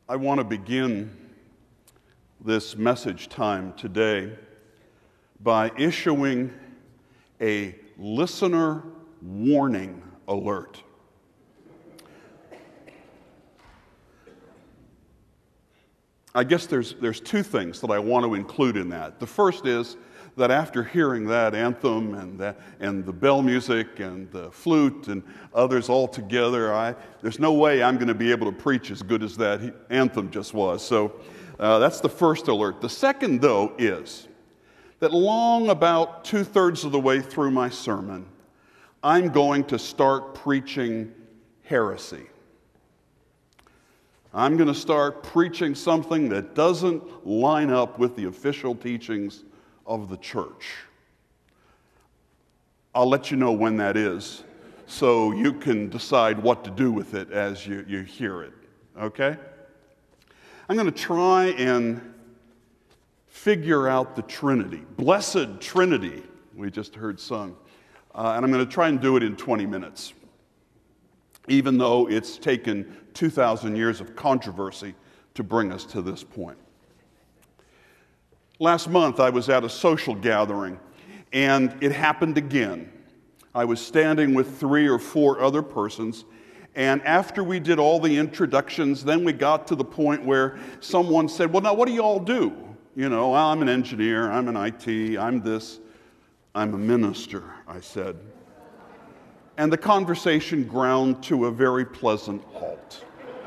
I want to begin this message time today by issuing a listener warning alert. I guess there's two things that I want to include in that. The first is that after hearing that anthem and the bell music and the flute and others all together, there's no way I'm going to be able to preach as good as that anthem just was. So that's the first alert. The second, though, is that long about 2/3 of the way through my sermon, I'm going to start preaching heresy. I'm going to start preaching something that doesn't line up with the official teachings of the church. I'll let you know when that is so you can decide what to do with it as you hear it, okay? I'm going to try and figure out the Trinity, Blessed Trinity, we just heard sung, and I'm going to try and do it in 20 minutes, even though it's taken 2,000 years of controversy to bring us to this point. Last month, I was at a social gathering, and it happened again. I was standing with 3 or 4 other persons, and after we did all the introductions, then we got to the point where someone said, well, now what do you all do? You know, well, I'm an engineer, I'm an IT, I'm this, I'm a minister, I said. And the conversation ground to a very pleasant halt.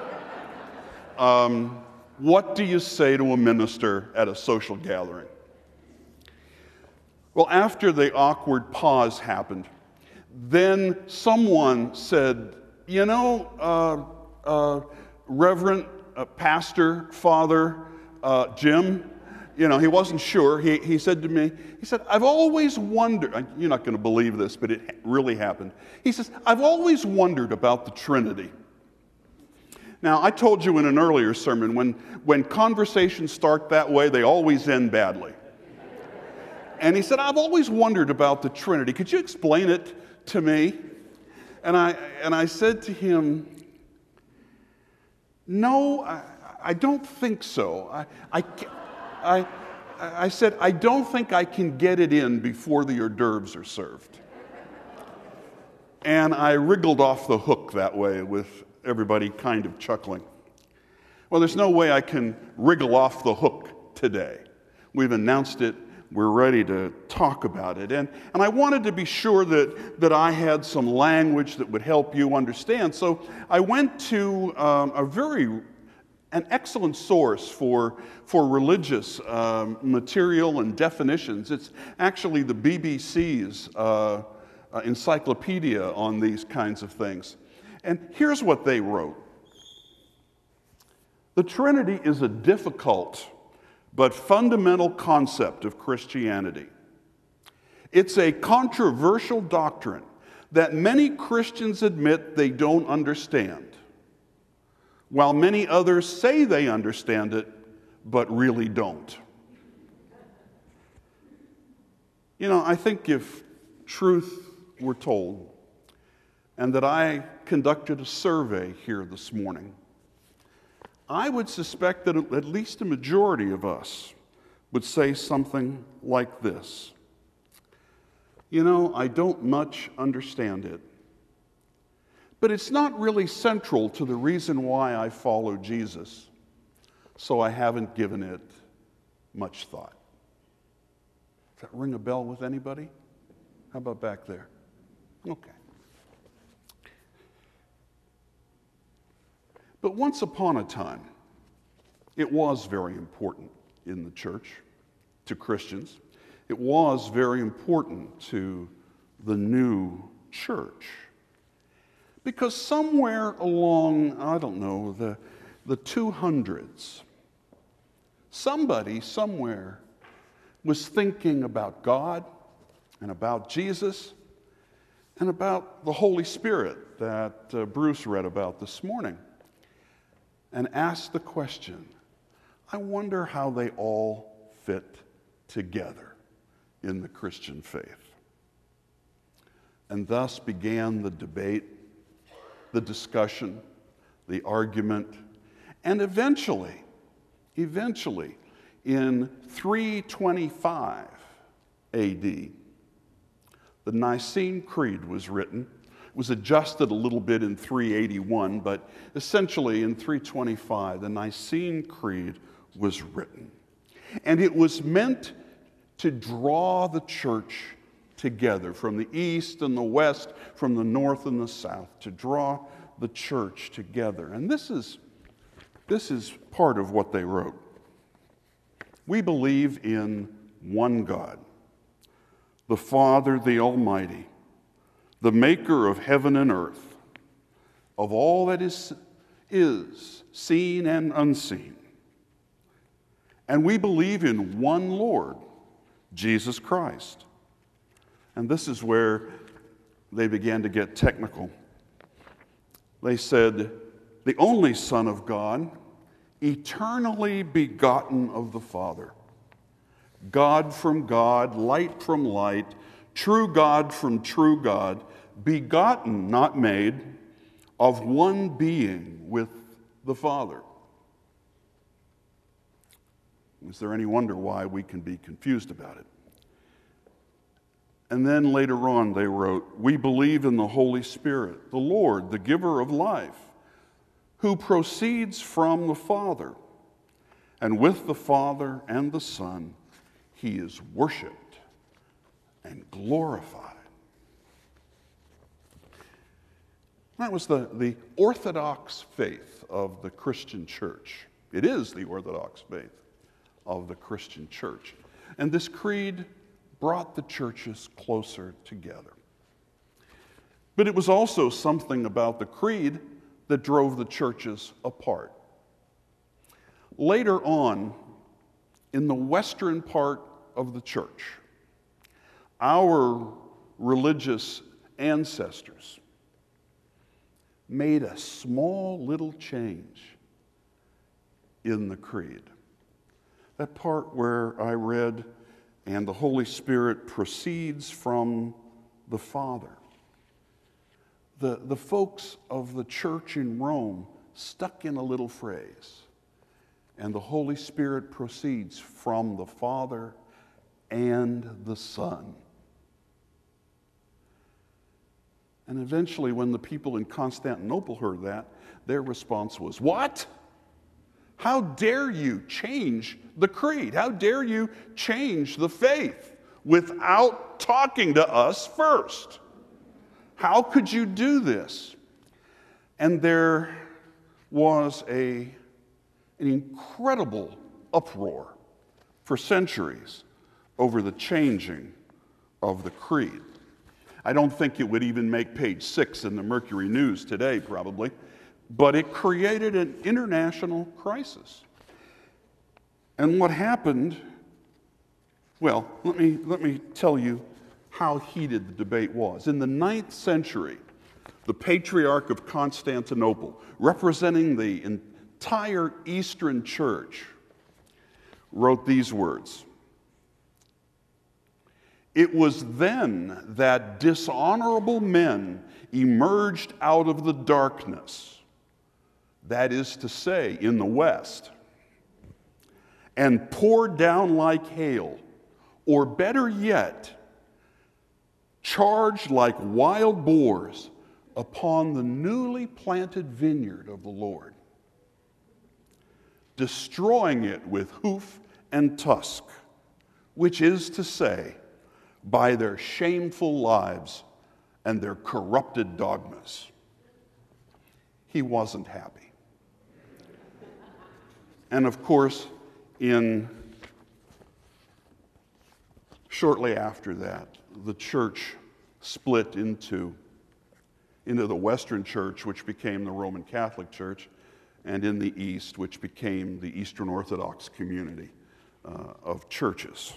What do you say to a minister at a social gathering? Well, after the awkward pause happened, then someone said, you know, Reverend Pastor, Father Jim, you know, he wasn't sure. He said to me, he said, I've always wondered, you're not going to believe this, but it really happened. He says, I've always wondered about the Trinity. Now, I told you in an earlier sermon, when conversations start that way, they always end badly. And he said, I've always wondered about the Trinity. Could you explain it to me? And I said to him, no, I don't think so. I said, I don't think I can get it in before the hors d'oeuvres are served. And I wriggled off the hook that way with everybody kind of chuckling. Well, there's no way I can wriggle off the hook today. We've announced it. We're ready to talk about it. And I wanted to be sure that I had some language that would help you understand. So I went to an excellent source for religious material and definitions. It's actually the BBC's encyclopedia on these kinds of things. And here's what they wrote. The Trinity is a difficult but fundamental concept of Christianity. It's a controversial doctrine that many Christians admit they don't understand, while many others say they understand it, but really don't. You know, I think if truth were told, and that I conducted a survey here this morning, I would suspect that at least a majority of us would say something like this. You know, I don't much understand it, but it's not really central to the reason why I follow Jesus, so I haven't given it much thought. Does that ring a bell with anybody? How about back there? Okay. But once upon a time, it was very important in the church to Christians. It was very important to the new church. Because somewhere along, I don't know, the 200s, somebody somewhere was thinking about God and about Jesus and about the Holy Spirit that Bruce read about this morning, and asked the question, I wonder how they all fit together in the Christian faith. And thus began the debate, the discussion, the argument, And eventually, in 325 AD, the Nicene Creed was written. It was adjusted a little bit in 381, but essentially in 325, the Nicene Creed was written. And it was meant to draw the church together from the east and the west, from the north and the south, to draw the church together. And this is part of what they wrote. We believe in one God, the Father, the Almighty, the maker of heaven and earth, of all that is seen and unseen. And we believe in one Lord, Jesus Christ. And this is where they began to get technical. They said, the only Son of God, eternally begotten of the Father, God from God, light from light, true God from true God, begotten, not made, of one being with the Father. Is there any wonder why we can be confused about it? And then later on they wrote, we believe in the Holy Spirit, the Lord, the giver of life, who proceeds from the Father, and with the Father and the Son, he is worshiped and glorified. That was the Orthodox faith of the Christian church. It is the Orthodox faith of the Christian church. And this creed brought the churches closer together. But it was also something about the creed that drove the churches apart. Later on, in the western part of the church, our religious ancestors made a small little change in the creed. That part where I read, and the Holy Spirit proceeds from the Father. The folks of the church in Rome stuck in a little phrase, and the Holy Spirit proceeds from the Father and the Son. And eventually, when the people in Constantinople heard that, their response was, "What? How dare you change the creed? How dare you change the faith without talking to us first? How could you do this?" And there was an incredible uproar for centuries over the changing of the creed. I don't think it would even make page 6 in the Mercury News today, probably, but it created an international crisis. And what happened, well, let me tell you how heated the debate was. In the 9th century, the Patriarch of Constantinople, representing the entire Eastern Church, wrote these words: "It was then that dishonorable men emerged out of the darkness, that is to say, in the West, and poured down like hail, or better yet, charged like wild boars upon the newly planted vineyard of the Lord, destroying it with hoof and tusk, which is to say, by their shameful lives and their corrupted dogmas." He wasn't happy. And of course, shortly after that, the church split into the Western Church, which became the Roman Catholic Church, and in the East, which became the Eastern Orthodox community of churches.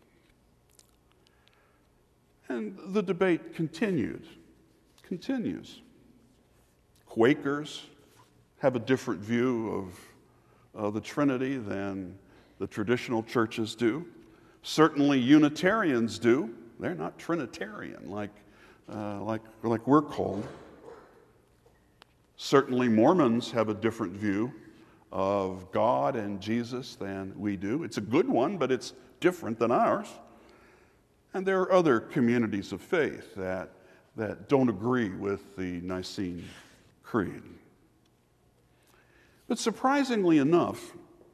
And the debate continues. Quakers have a different view of the Trinity than the traditional churches do. Certainly Unitarians do. They're not Trinitarian like we're called. Certainly Mormons have a different view of God and Jesus than we do. It's a good one, but it's different than ours. And there are other communities of faith that don't agree with the Nicene Creed. But surprisingly enough,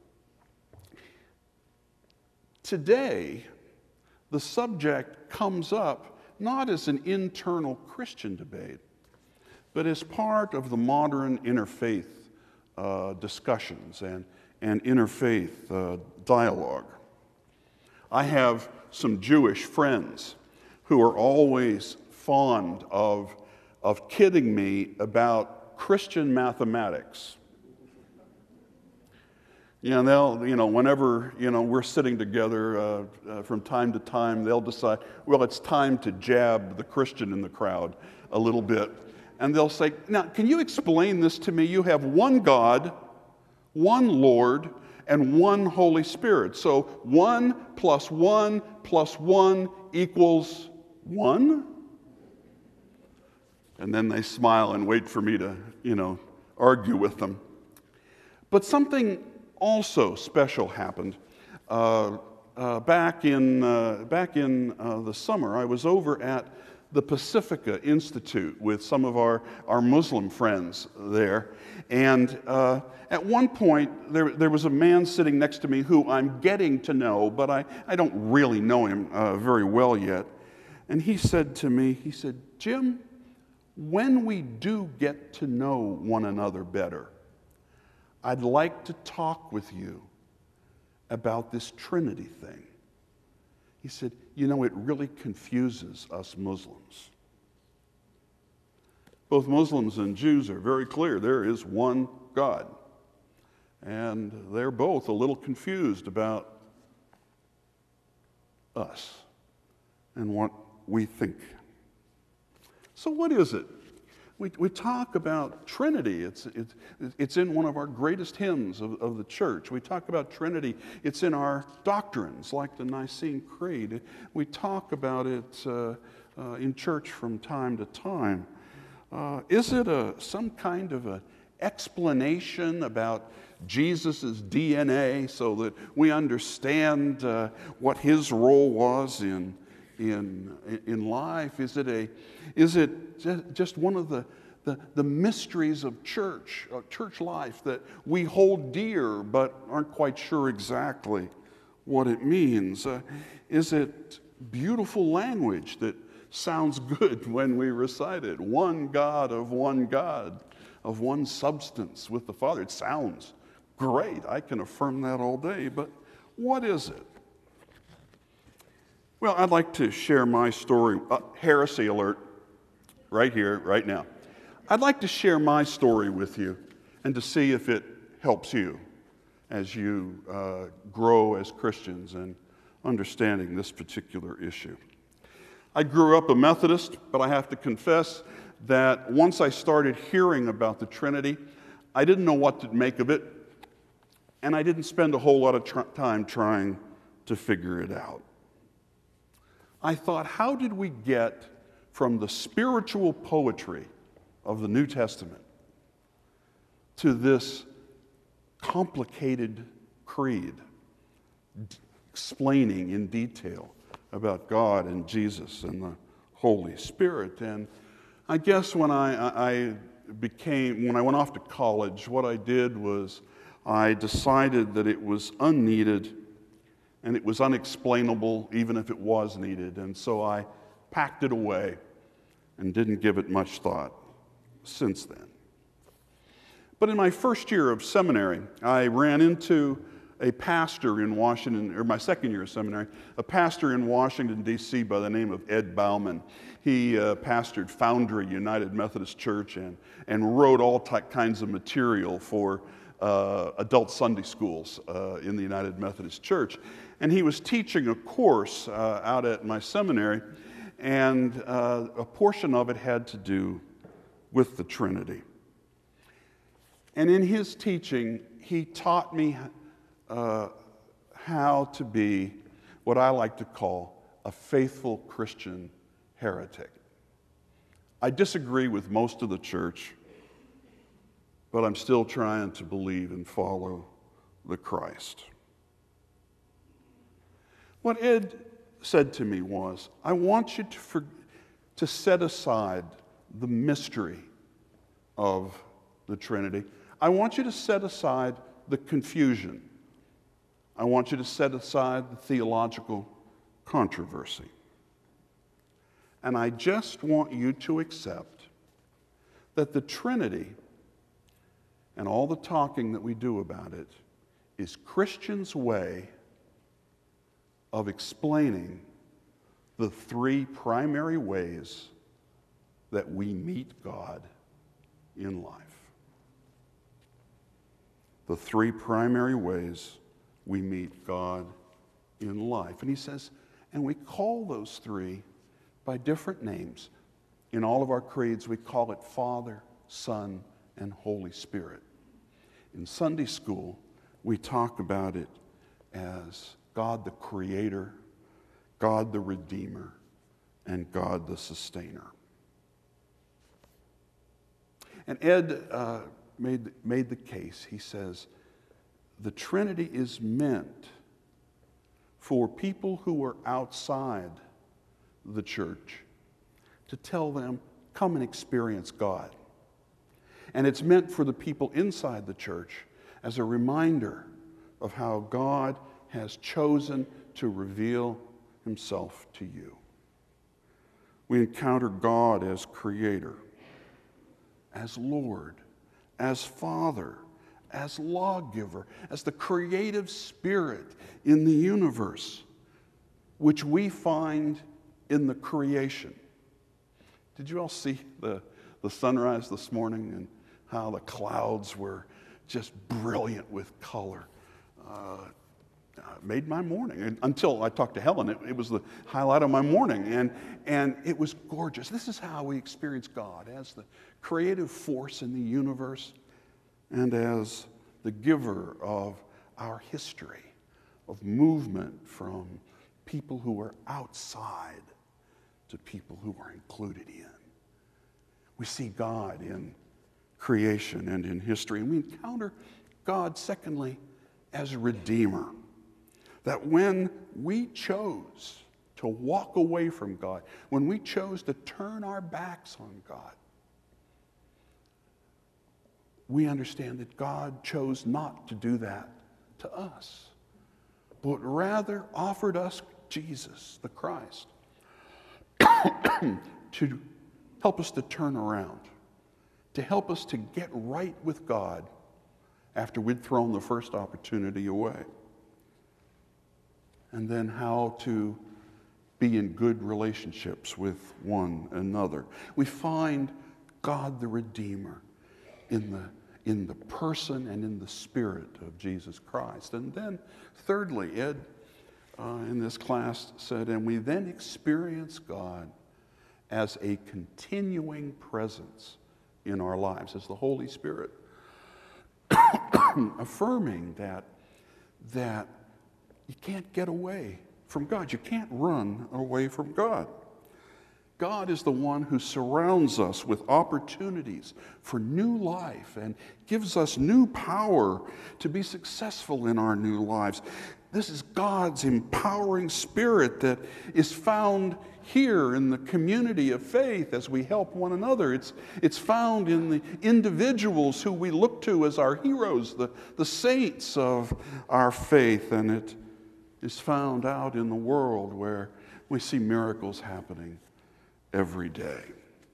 today, the subject comes up not as an internal Christian debate, but as part of the modern interfaith discussions and interfaith dialogue. I have some Jewish friends who are always fond of kidding me about Christian mathematics. Whenever, we're sitting together from time to time, they'll decide, well, it's time to jab the Christian in the crowd a little bit. And they'll say, now, can you explain this to me? You have one God, one Lord, and one Holy Spirit. So 1 plus 1 plus 1 equals 1? And then they smile and wait for me to, argue with them. But something also special happened. Back in the summer, I was over at the Pacifica Institute with some of our Muslim friends there. And at one point, there was a man sitting next to me who I'm getting to know, but I don't really know him very well yet. And he said to me, Jim, when we do get to know one another better, I'd like to talk with you about this Trinity thing. He said, it really confuses us Muslims. Both Muslims and Jews are very clear. There is one God. And they're both a little confused about us and what we think. So what is it? We talk about Trinity. It's in one of our greatest hymns of the church. We talk about Trinity. It's in our doctrines, like the Nicene Creed. We talk about it in church from time to time. Is it some kind of an explanation about Jesus' DNA so that we understand what his role was in life? Is it just one of the mysteries of church life that we hold dear but aren't quite sure exactly what it means? Is it beautiful language that sounds good when we recite it? One God, of one substance with the Father. It sounds great. I can affirm that all day, but what is it? Well, I'd like to share my story. Heresy alert, right here, right now. I'd like to share my story with you and to see if it helps you as you grow as Christians and understanding this particular issue. I grew up a Methodist, but I have to confess that once I started hearing about the Trinity, I didn't know what to make of it, and I didn't spend a whole lot of time trying to figure it out. I thought, how did we get from the spiritual poetry of the New Testament to this complicated creed explaining in detail about God and Jesus and the Holy Spirit? And I guess when I went off to college, what I did was I decided that it was unneeded and it was unexplainable, even if it was needed. And so I packed it away and didn't give it much thought since then. But in my first year of seminary, I ran into a pastor in Washington, or my second year of seminary, a pastor in Washington, D.C. by the name of Ed Bauman. He pastored Foundry United Methodist Church and wrote all kinds of material for adult Sunday schools in the United Methodist Church. And he was teaching a course out at my seminary, and a portion of it had to do with the Trinity. And in his teaching, he taught me how to be what I like to call a faithful Christian heretic. I disagree with most of the church, but I'm still trying to believe and follow the Christ. What Ed said to me was, I want you to set aside the mystery of the Trinity. I want you to set aside the confusion. I want you to set aside the theological controversy. And I just want you to accept that the Trinity and all the talking that we do about it is Christians' way of explaining the three primary ways that we meet God in life. The three primary ways we meet God in life. And he says, and we call those three by different names. In all of our creeds, we call it Father, Son, and Holy Spirit. In Sunday school, we talk about it as God the Creator, God the Redeemer, and God the Sustainer. And Ed made the case. He says, the Trinity is meant for people who are outside the church to tell them, come and experience God. And it's meant for the people inside the church as a reminder of how God has chosen to reveal himself to you. We encounter God as Creator, as Lord, as Father, as Lawgiver, as the creative Spirit in the universe, which we find in the creation. Did you all see the sunrise this morning and how the clouds were just brilliant with color? Made my morning. And until I talked to Helen, it was the highlight of my morning. And it was gorgeous. This is how we experience God, as the creative force in the universe and as the giver of our history, of movement from people who are outside to people who are included in. We see God in creation and in history. And we encounter God, secondly, as a Redeemer. That when we chose to walk away from God, when we chose to turn our backs on God, we understand that God chose not to do that to us, but rather offered us Jesus, the Christ, to help us to turn around, to help us to get right with God after we'd thrown the first opportunity away. And then how to be in good relationships with one another. We find God the Redeemer in the person and in the spirit of Jesus Christ. And then thirdly, Ed in this class said, and we then experience God as a continuing presence in our lives, as the Holy Spirit, affirming that you can't get away from God. You can't run away from God. God is the one who surrounds us with opportunities for new life and gives us new power to be successful in our new lives. This is God's empowering spirit that is found here in the community of faith as we help one another. It's found in the individuals who we look to as our heroes, the saints of our faith, and it is found out in the world where we see miracles happening every day.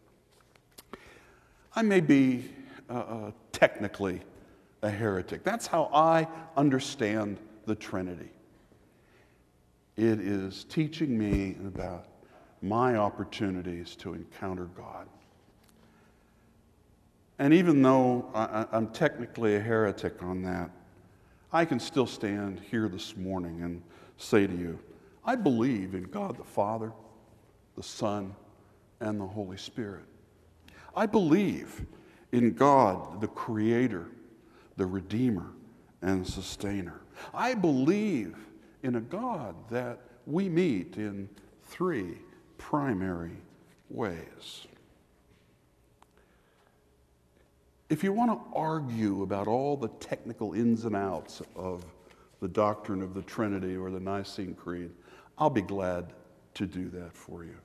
I may be technically a heretic. That's how I understand the Trinity. It is teaching me about my opportunities to encounter God. And even though I'm technically a heretic on that, I can still stand here this morning and say to you, I believe in God the Father, the Son, and the Holy Spirit. I believe in God, the Creator, the Redeemer, and Sustainer. I believe in a God that we meet in three primary ways. If you want to argue about all the technical ins and outs of the doctrine of the Trinity or the Nicene Creed, I'll be glad to do that for you.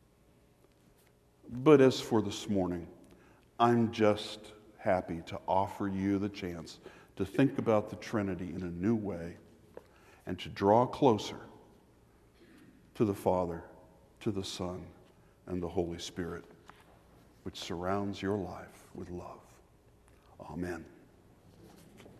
But as for this morning, I'm just happy to offer you the chance to think about the Trinity in a new way and to draw closer to the Father, to the Son, and the Holy Spirit, which surrounds your life with love. Amen.